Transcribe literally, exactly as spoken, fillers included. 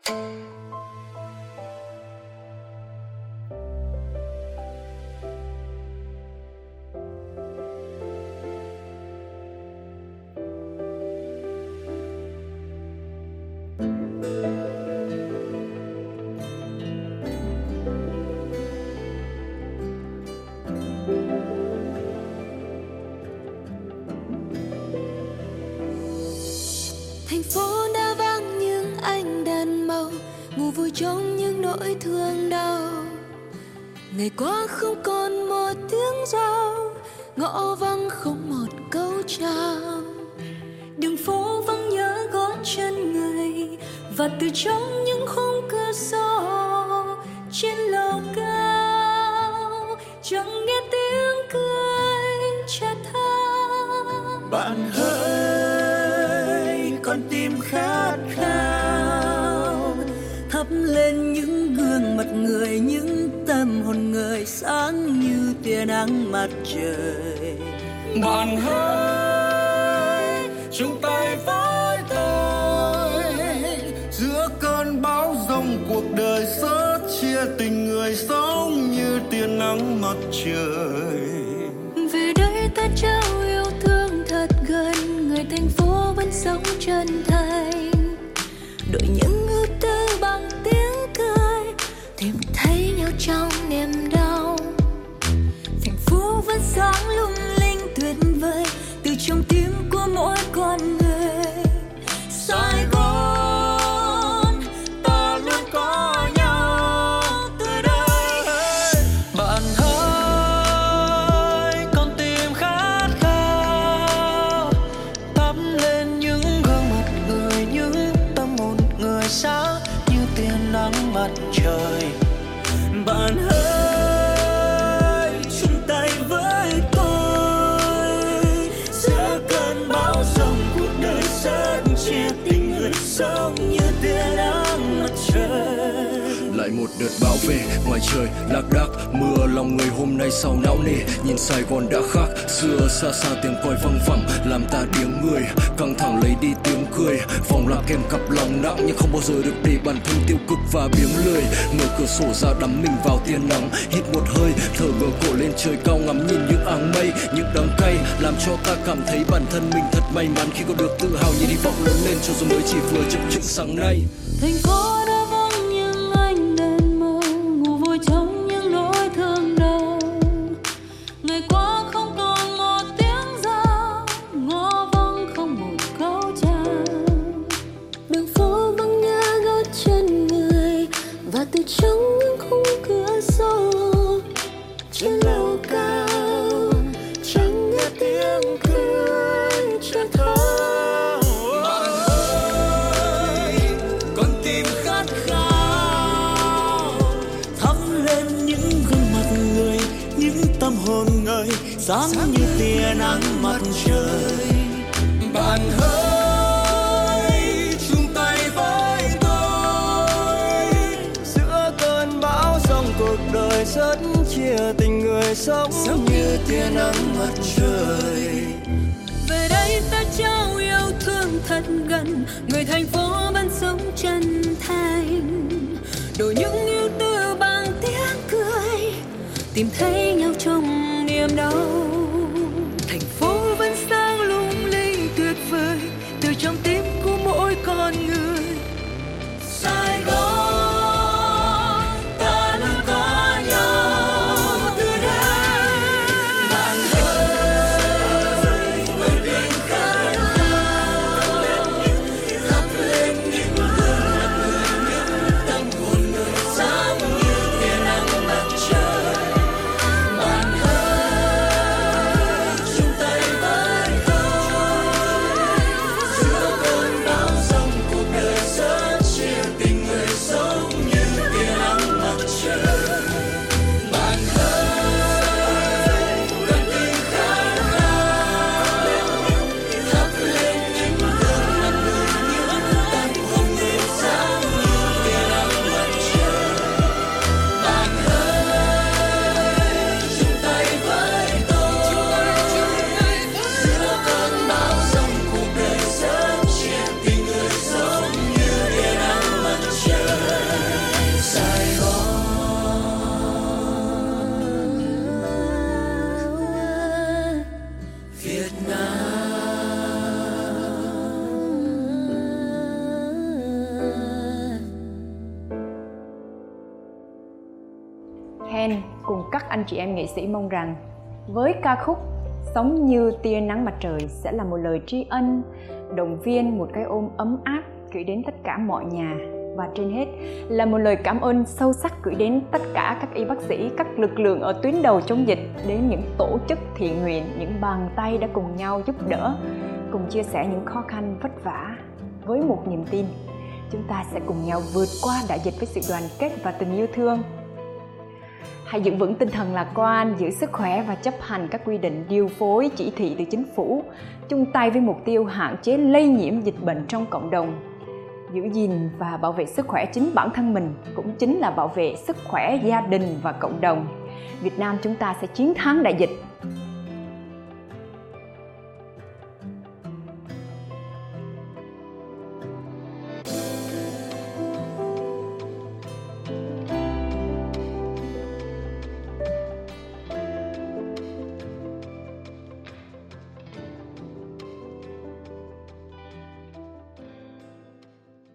Thành phố đã vắng những ánh đèn màu, ngủ vùi trong những nỗi thương đau. Ngày qua không còn một tiếng rao, ngõ vắng không một câu chào. Đường phố vắng nhớ gót chân người, và từ trong những khung cửa sổ trên lầu cao chẳng nghe tiếng cười cha tha. Bạn hỡi, con tim khát khao, thắp lên những gương mặt người, những tâm hồn người sáng như tia nắng mặt trời. Bạn hỡi, chung tay với tôi giữa cơn bão giông cuộc đời, sớt chia tình người sống như tia nắng mặt trời. Về đây ta trao yêu thương thật gần, người thành phố vẫn sống chân thành, đổi những ưu tư bằng tiếng cười, tìm thấy nhau trong niềm đau. Thành phố vẫn sáng lung linh tuyệt vời, từ trong tim của mỗi con người. Sài Gòn, ta luôn có nhau từ đây. Bạn hỡi, con tim khát khao, thắp lên những gương mặt người, những tâm hồn người sáng như tia nắng mặt trời. Bạn hỡi, chung tay với tôi giữa cơn bão giông cuộc đời, sớt chia tình người sống như tia nắng mặt trời. Lại một đợt bão về, ngoài trời lác đác mưa, lòng người hôm nay sao não nề. Nhìn Sài Gòn đã khác xưa, xa xa tiếng còi văng vẳng làm ta điếng người, căng thẳng lấy đi tiếng cười. Vòng lạc kèm cặp lòng nặng nhưng không bao giờ được để bản thân tiêu cực và biếng lười. Mở cửa sổ ra đắm mình vào tia nắng, hít một hơi thở ngửa cổ lên trời cao, ngắm nhìn những áng mây, những đắng cay làm cho ta cảm thấy bản thân mình thật may mắn khi có được tự hào nhìn hy vọng lớn lên cho dù mới chỉ vừa chập chững sáng nay. Thành phố đã vắng những ánh đèn màu, ngủ vùi trong những nỗi thương đau. Ngày qua không còn một tiếng rao, ngõ vắng không một câu chào. Đường phố vắng nhớ gót chân người, và từ trong những khung cửa sổ trên lầu cao chẳng nghe tiếng cười cha tha. Con tim khát khao, thắp lên những gương mặt người, những tâm hồn người sáng như tia nắng mặt trời. Bạn hỡi, chung tay với tôi Giữa cơn bão giông cuộc đời, sớt chia tình người sống như tia nắng mặt trời. Về đây ta trao yêu thương thật gần, người thành phố vẫn sống chân thành, đổi những ưu tư bằng tiếng cười, tìm thấy nhau trong niềm đau. Thành phố vẫn sáng lung linh tuyệt vời, từ trong tim của mỗi con người. Sài Gòn, ta luôn có nhau từ đây. Bạn ơi, người tình khát khao, thắp lên những gương mặt người, những tâm hồn người sáng như tia nắng mặt trời. Bạn ơi, cùng các anh chị em nghệ sĩ mong rằng với ca khúc Sống Như Tia Nắng Mặt Trời sẽ là một lời tri ân, động viên, một cái ôm ấm áp gửi đến tất cả mọi nhà, và trên hết là một lời cảm ơn sâu sắc gửi đến tất cả các y bác sĩ, các lực lượng ở tuyến đầu chống dịch, đến những tổ chức thiện nguyện, những bàn tay đã cùng nhau giúp đỡ, cùng chia sẻ những khó khăn vất vả. Với một niềm tin, chúng ta sẽ cùng nhau vượt qua đại dịch với sự đoàn kết và tình yêu thương. Hãy giữ vững tinh thần lạc quan, giữ sức khỏe và chấp hành các quy định điều phối, chỉ thị từ chính phủ, chung tay với mục tiêu hạn chế lây nhiễm dịch bệnh trong cộng đồng. Giữ gìn và bảo vệ sức khỏe chính bản thân mình cũng chính là bảo vệ sức khỏe gia đình và cộng đồng. Việt Nam chúng ta sẽ chiến thắng đại dịch.